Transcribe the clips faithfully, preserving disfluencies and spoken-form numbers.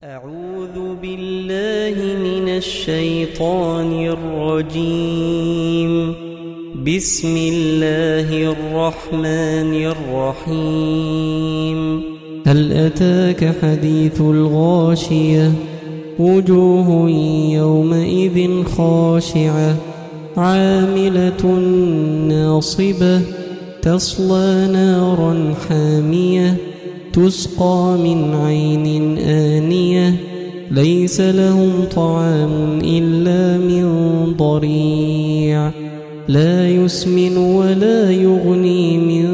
أعوذ بالله من الشيطان الرجيم. بسم الله الرحمن الرحيم. هل أتاك حديث الغاشية؟ وجوه يومئذ خاشعة عاملة ناصبة تصلى نارا حامية تسقى من عين آنية ليس لهم طعام إلا من ضريع لا يسمن ولا يغني من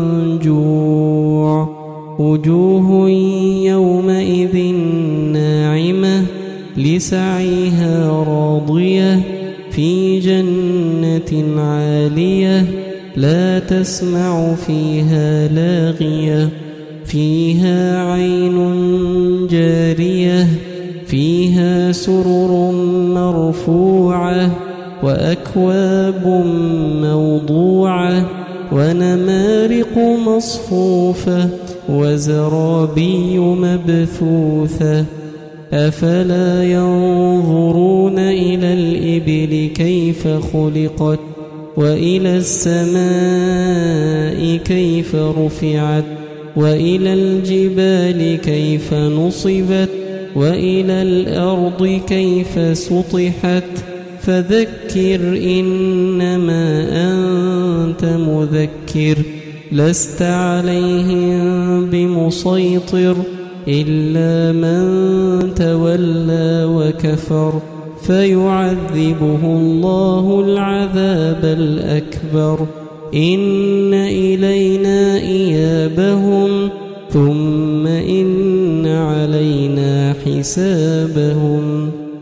جوع. وجوه يومئذ ناعمة لسعيها راضية في جنة عالية لا تسمع فيها لاغية فيها عين جارية فيها سرر مرفوعة وأكواب موضوعة ونمارق مصفوفة وزرابي مبثوثة. أفلا ينظرون إلى الإبل كيف خلقت وإلى السماء كيف رفعت وإلى الجبال كيف نصبت وإلى الأرض كيف سطحت. فذكر إنما أنت مذكر لست عليهم بمسيطر إلا من تولى وكفر فيعذبه الله العذاب الأكبر. إن إلينا إيابهم ثم إن علينا حسابهم.